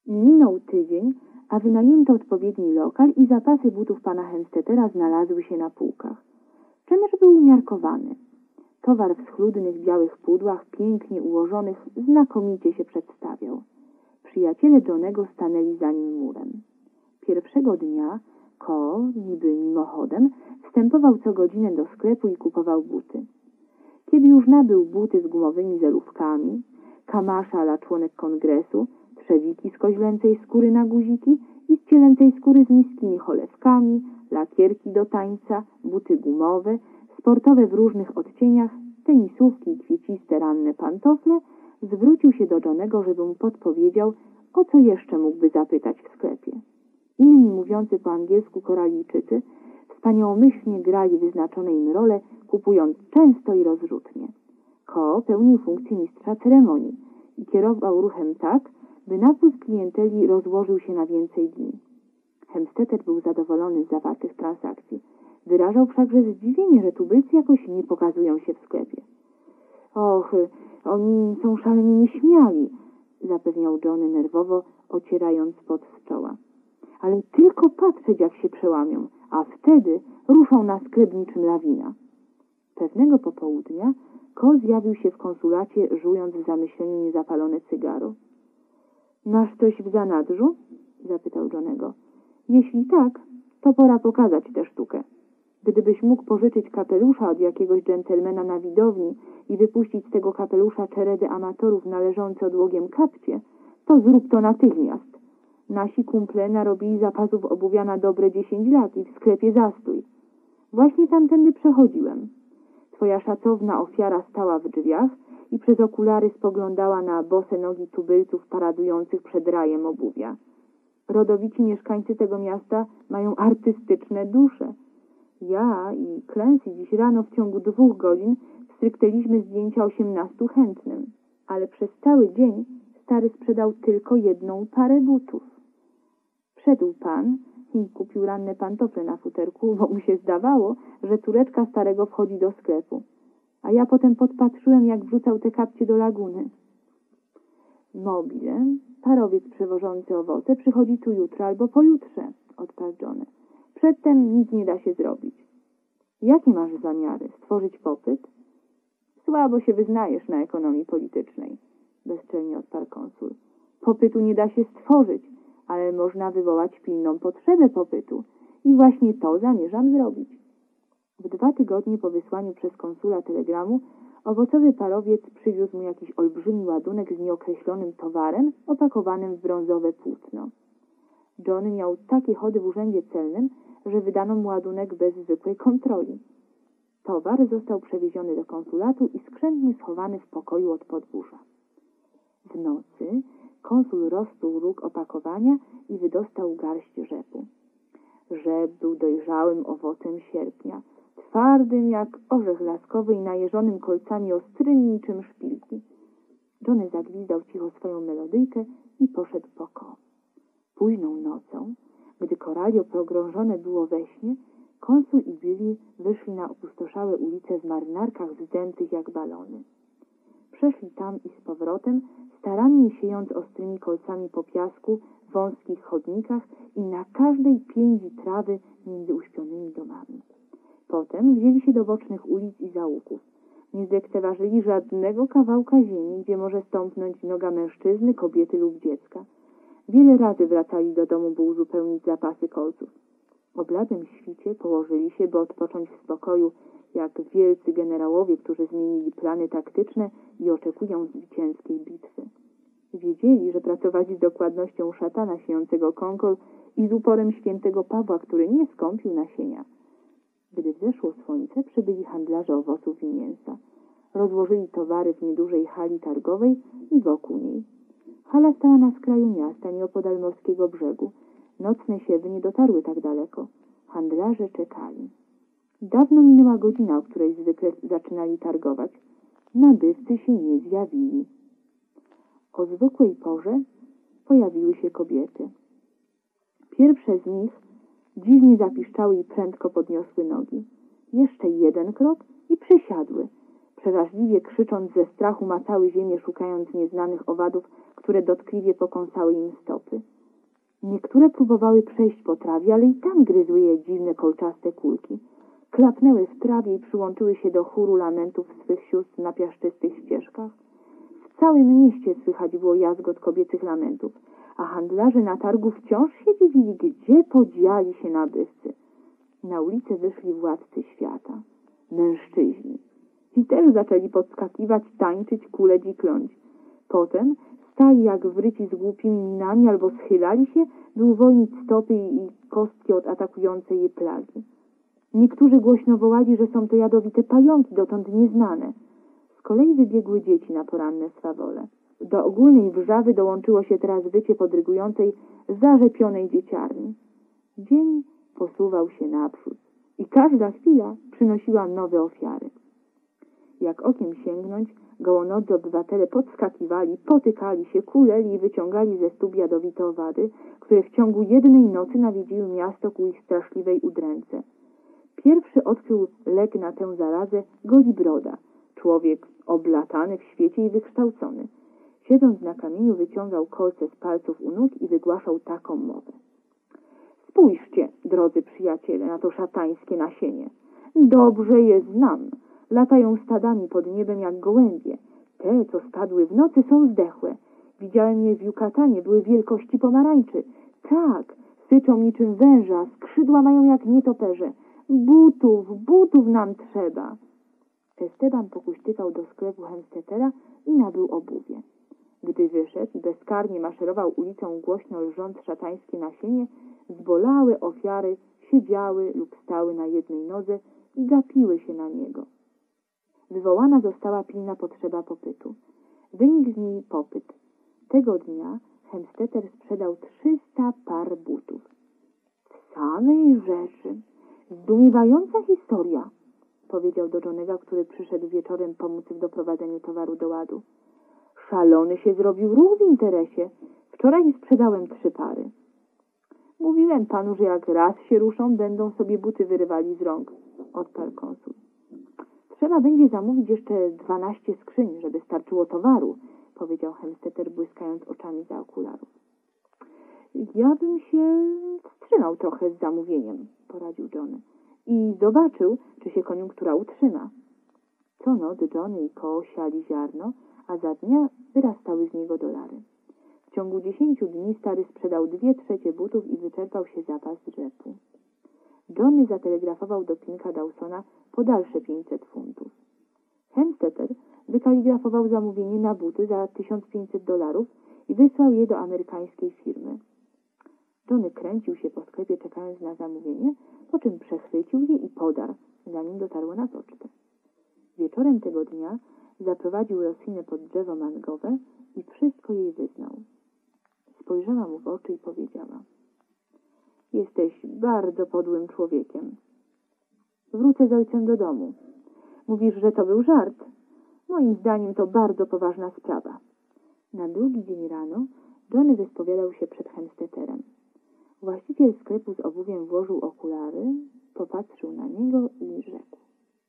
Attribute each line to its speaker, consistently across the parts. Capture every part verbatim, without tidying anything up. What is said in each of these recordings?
Speaker 1: Minął tydzień, a wynajęto odpowiedni lokal i zapasy butów pana Hemstetera znalazły się na półkach. Czynsz był umiarkowany. Towar w schludnych białych pudłach, pięknie ułożonych, znakomicie się przedstawiał. Przyjaciele Johnego stanęli za nim murem. Pierwszego dnia Ko, niby mimochodem, wstępował co godzinę do sklepu i kupował buty. Kiedy już nabył buty z gumowymi zelówkami, kamasza ala członek kongresu, trzewiki z koźlęcej skóry na guziki i z cielęcej skóry z niskimi cholewkami, lakierki do tańca, buty gumowe, sportowe w różnych odcieniach, tenisówki i kwieciste ranne pantofle, zwrócił się do Johnego, żeby mu podpowiedział, o co jeszcze mógłby zapytać w sklepie. Inni mówiący po angielsku Koralijczycy wspaniałomyślnie grali wyznaczone im role, kupując często i rozrzutnie. Ko pełnił funkcję mistrza ceremonii i kierował ruchem tak, by napływ klienteli rozłożył się na więcej dni. Hemstetter był zadowolony z zawartych transakcji. Wyrażał wszakże zdziwienie, że tubylcy jakoś nie pokazują się w sklepie. Och, oni są szalenie nieśmiali, zapewniał Johnny nerwowo, ocierając pot z czoła. Ale tylko patrzeć, jak się przełamią, a wtedy ruszą na sklep niczym lawina. Pewnego popołudnia Ko zjawił się w konsulacie, żując w zamyśleniu niezapalone cygaro. Masz coś w zanadrzu? Zapytał Johnego. Jeśli tak, to pora pokazać tę sztukę. Gdybyś mógł pożyczyć kapelusza od jakiegoś dżentelmena na widowni i wypuścić z tego kapelusza czeredę amatorów należące odłogiem kapcie, to zrób to natychmiast. Nasi kumple narobili zapasów obuwia na dobre dziesięć lat i w sklepie zastój. Właśnie tamtędy przechodziłem. Twoja szacowna ofiara stała w drzwiach i przez okulary spoglądała na bose nogi tubylców paradujących przed rajem obuwia. Rodowici mieszkańcy tego miasta mają artystyczne dusze. Ja i Clancy dziś rano w ciągu dwóch godzin stryknęliśmy zdjęcia osiemnastu chętnym, ale przez cały dzień stary sprzedał tylko jedną parę butów. Wszedł pan i kupił ranne pantofle na futerku, bo mu się zdawało, że córeczka starego wchodzi do sklepu. A ja potem podpatrzyłem, jak wrzucał te kapcie do laguny. Mobile, parowiec przewożący owoce, przychodzi tu jutro albo pojutrze, odparł Johnny. Przedtem nic nie da się zrobić. Jakie masz zamiary? Stworzyć popyt? Słabo się wyznajesz na ekonomii politycznej, bezczelnie odparł konsul. Popytu nie da się stworzyć, ale można wywołać pilną potrzebę popytu i właśnie to zamierzam zrobić. W dwa tygodnie po wysłaniu przez konsula telegramu owocowy parowiec przywiózł mu jakiś olbrzymi ładunek z nieokreślonym towarem opakowanym w brązowe płótno. Johnny miał takie chody w urzędzie celnym, że wydano mu ładunek bez zwykłej kontroli. Towar został przewieziony do konsulatu i skrzętnie schowany w pokoju od podwórza. W nocy konsul rozpruł róg opakowania i wydostał garść rzepu. Rzep był dojrzałym owocem sierpnia, twardym jak orzech laskowy i najeżonym kolcami ostrymi niczym szpilki. Johnny zagwizdał cicho swoją melodyjkę i poszedł po Ko. Późną nocą, gdy Koralio pogrążone było we śnie, konsul i Billy wyszli na opustoszałe ulice w marynarkach wzdętych jak balony. Przeszli tam i z powrotem, starannie siejąc ostrymi kolcami po piasku, w wąskich chodnikach i na każdej piędzi trawy między uśpionymi domami. Potem wzięli się do bocznych ulic i zaułków. Nie zlekceważyli żadnego kawałka ziemi, gdzie może stąpnąć noga mężczyzny, kobiety lub dziecka. Wiele razy wracali do domu, by uzupełnić zapasy kolców. O bladym świcie położyli się, by odpocząć w spokoju, jak wielcy generałowie, którzy zmienili plany taktyczne i oczekują zwycięskiej bitwy. Wiedzieli, że pracowali z dokładnością szatana siejącego konkol i z uporem świętego Pawła, który nie skąpił nasienia. Gdy wzeszło słońce, przybyli handlarze owoców i mięsa. Rozłożyli towary w niedużej hali targowej i wokół niej. Hala stała na skraju miasta, nieopodal morskiego brzegu. Nocne siewy nie dotarły tak daleko. Handlarze czekali. Dawno minęła godzina, o której zwykle zaczynali targować. Nabywcy się nie zjawili. O zwykłej porze pojawiły się kobiety. Pierwsze z nich dziwnie zapiszczały i prędko podniosły nogi. Jeszcze jeden krok i przysiadły. Przeraźliwie krzycząc ze strachu macały ziemię, szukając nieznanych owadów, które dotkliwie pokąsały im stopy. Niektóre próbowały przejść po trawie, ale i tam gryzły je dziwne kolczaste kulki. Klapnęły w trawie i przyłączyły się do chóru lamentów swych sióstr na piaszczystych ścieżkach. W całym mieście słychać było jazgot kobiecych lamentów, a handlarze na targu wciąż się dziwili, gdzie podziali się nabywcy. Na ulicę wyszli władcy świata, mężczyźni. Ci też zaczęli podskakiwać, tańczyć, kuleć i kląć. Potem stali jak wryci z głupimi minami albo schylali się, by uwolnić stopy i kostki od atakującej je plagi. Niektórzy głośno wołali, że są to jadowite pająki, dotąd nieznane. Z kolei wybiegły dzieci na poranne swawole. Do ogólnej wrzawy dołączyło się teraz wycie podrygującej, zarzepionej dzieciarni. Dzień posuwał się naprzód i każda chwila przynosiła nowe ofiary. Jak okiem sięgnąć, gołonodzy obywatele podskakiwali, potykali się, kuleli i wyciągali ze stóp jadowite owady, które w ciągu jednej nocy nawiedziły miasto ku ich straszliwej udręce. Pierwszy odkrył lek na tę zarazę Golibroda, człowiek oblatany w świecie i wykształcony. Siedząc na kamieniu, wyciągał kolce z palców u nóg i wygłaszał taką mowę. Spójrzcie, drodzy przyjaciele, na to szatańskie nasienie. Dobrze je znam. Latają stadami pod niebem jak gołębie. Te, co spadły w nocy, są zdechłe. Widziałem je w Jukatanie, były wielkości pomarańczy. Tak, syczą niczym węża, skrzydła mają jak nietoperze. Butów, butów nam trzeba. Esteban pokuśtykał do sklepu Hemstetera i nabył obuwie. Gdy wyszedł i bezkarnie maszerował ulicą, głośno lżąc szatańskie nasienie, zbolałe ofiary siedziały lub stały na jednej nodze i gapiły się na niego. Wywołana została pilna potrzeba popytu. Wynikł z niej popyt. Tego dnia Hemstetter sprzedał trzysta par butów. W samej rzeczy. Zdumiewająca historia, powiedział do Johnnego, który przyszedł wieczorem pomóc w doprowadzeniu towaru do ładu. Szalony się zrobił ruch w interesie. Wczoraj sprzedałem trzy pary. Mówiłem panu, że jak raz się ruszą, będą sobie buty wyrywali z rąk, odparł konsul. Trzeba będzie zamówić jeszcze dwanaście skrzyń, żeby starczyło towaru, powiedział Hemstetter, błyskając oczami za okularów. Ja bym się wstrzymał trochę z zamówieniem, poradził Johnny, i zobaczył, czy się koniunktura utrzyma. Co noc Johnny i Ko siali ziarno, a za dnia wyrastały z niego dolary. W ciągu dziesięciu dni stary sprzedał dwie trzecie butów i wyczerpał się zapas rzepu. Johnny zatelegrafował do Pinka Dawsona po dalsze pięćset funtów. Hemstetter wykaligrafował zamówienie na buty za tysiąc pięćset dolarów i wysłał je do amerykańskiej firmy. Johnny kręcił się po sklepie, czekając na zamówienie, po czym przechwycił je i podarł, zanim dotarło na pocztę. Wieczorem tego dnia zaprowadził Rosinę pod drzewo mangowe i wszystko jej wyznał. Spojrzała mu w oczy i powiedziała: jesteś bardzo podłym człowiekiem. Wrócę z ojcem do domu. Mówisz, że to był żart. Moim zdaniem to bardzo poważna sprawa. Na drugi dzień rano Johnny wyspowiadał się przed Hemstetterem. Właściciel sklepu z obuwiem włożył okulary, popatrzył na niego i rzekł: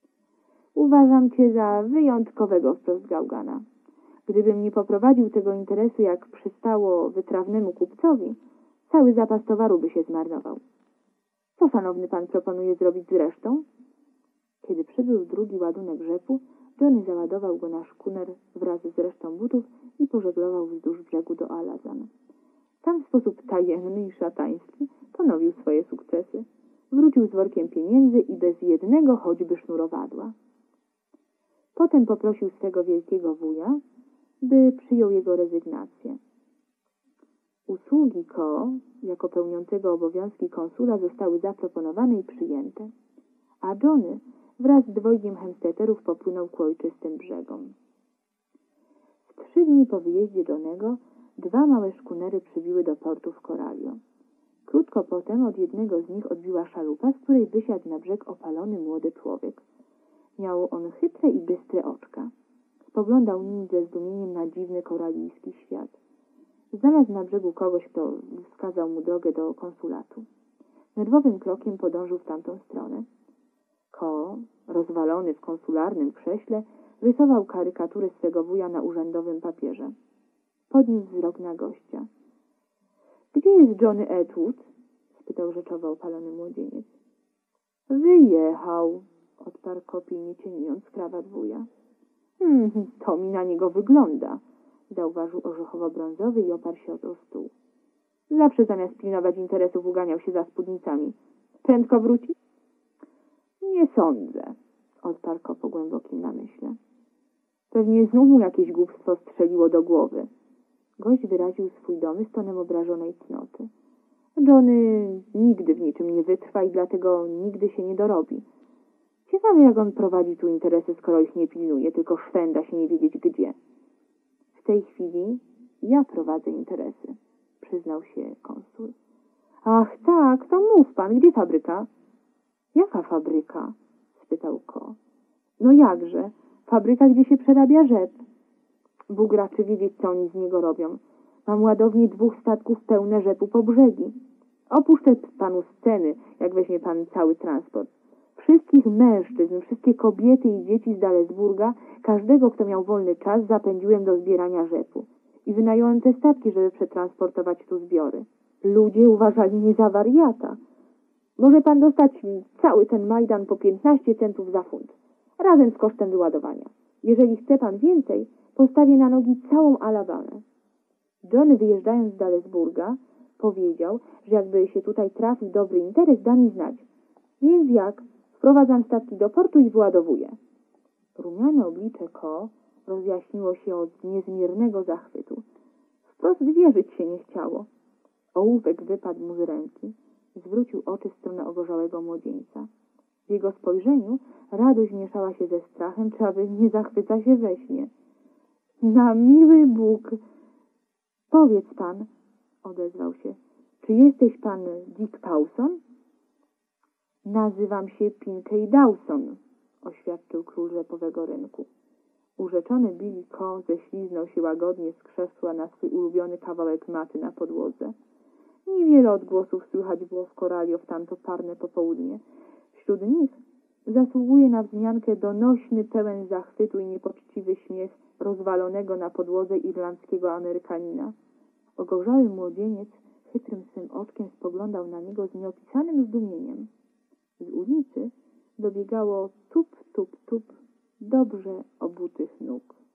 Speaker 1: uważam cię za wyjątkowego wprost gałgana. Gdybym nie poprowadził tego interesu, jak przystało wytrawnemu kupcowi, cały zapas towaru by się zmarnował. Co szanowny pan proponuje zrobić z resztą? Kiedy przybył drugi ładunek rzepu, Johnny załadował go na szkuner wraz z resztą butów i pożeglował wzdłuż brzegu do Alazan. Tam w sposób tajemny i szatański ponowił swoje sukcesy. Wrócił z workiem pieniędzy i bez jednego choćby sznurowadła. Potem poprosił swego wielkiego wuja, by przyjął jego rezygnację. Usługi Ko, jako pełniącego obowiązki konsula, zostały zaproponowane i przyjęte, a Johnny wraz z dwojgiem Hemstetterów popłynął ku ojczystym brzegom. W trzy dni po wyjeździe Johnnego dwa małe szkunery przybiły do portu w Coralio. Krótko potem od jednego z nich odbiła szalupa, z której wysiadł na brzeg opalony młody człowiek. Miał on chytre i bystre oczka. Spoglądał nimi ze zdumieniem na dziwny koralijski świat. Znalazł na brzegu kogoś, kto wskazał mu drogę do konsulatu. Nerwowym krokiem podążył w tamtą stronę. Ko, rozwalony w konsularnym krześle, rysował karykaturę swego wuja na urzędowym papierze. Podniósł wzrok na gościa. — Gdzie jest Johnny Atwood? Spytał rzeczowo opalony młodzieniec. Wyjechał, odparł Kopi, nie cieniując krawat wuja. Hmm, to mi na niego wygląda, zauważył orzechowo-brązowy i oparł się o stół. Zawsze zamiast pilnować interesów uganiał się za spódnicami. Prędko wróci? Nie sądzę, odparł Ko po głębokim namyśle. Pewnie znów mu jakieś głupstwo strzeliło do głowy. Gość wyraził swój domysł tonem obrażonej cnoty. Johnny nigdy w niczym nie wytrwa i dlatego nigdy się nie dorobi. Ciekawe, jak on prowadzi tu interesy, skoro ich nie pilnuje, tylko szwenda się nie wiedzieć gdzie. W tej chwili ja prowadzę interesy, przyznał się konsul. Ach tak, to mów pan, gdzie fabryka? Jaka fabryka? Spytał Ko. No jakże, fabryka, gdzie się przerabia rzep. Bóg raczy wiedzieć, co oni z niego robią. Mam ładownię dwóch statków pełne rzepu po brzegi. Opuszczę panu sceny, jak weźmie pan cały transport. Wszystkich mężczyzn, wszystkie kobiety i dzieci z Dalesburga, każdego, kto miał wolny czas, zapędziłem do zbierania rzepu. I wynająłem te statki, żeby przetransportować tu zbiory. Ludzie uważali mnie za wariata. Może pan dostać cały ten Majdan po piętnaście centów za funt, razem z kosztem wyładowania. Jeżeli chce pan więcej, postawię na nogi całą Alabamę. Johnny, wyjeżdżając z Dalesburga, powiedział, że jakby się tutaj trafił dobry interes, da mi znać. Więc jak? Wprowadzam statki do portu i wyładowuję. Rumiane oblicze Ko rozjaśniło się od niezmiernego zachwytu. Wprost wierzyć się nie chciało. Ołówek wypadł mu z ręki. Zwrócił oczy w stronę ogorzałego młodzieńca. W jego spojrzeniu radość mieszała się ze strachem, czy aby nie zachwyca się we śnie. Na miły Bóg! Powiedz pan, odezwał się, czy jesteś pan Dick Dawson? Nazywam się Pinkey Dawson, oświadczył król rzepowego rynku. Urzeczony Billy Ko ześliznął się łagodnie z krzesła na swój ulubiony kawałek maty na podłodze. Niewiele odgłosów słychać było w Koralio w tamto parne popołudnie. Wśród nich zasługuje na wzmiankę donośny, pełen zachwytu i niepoczciwy śmiech rozwalonego na podłodze irlandzkiego Amerykanina. Ogorzały młodzieniec chytrym swym oczkiem spoglądał na niego z nieopisanym zdumieniem. Z ulicy dobiegało tup, tup, tup dobrze obutych nóg.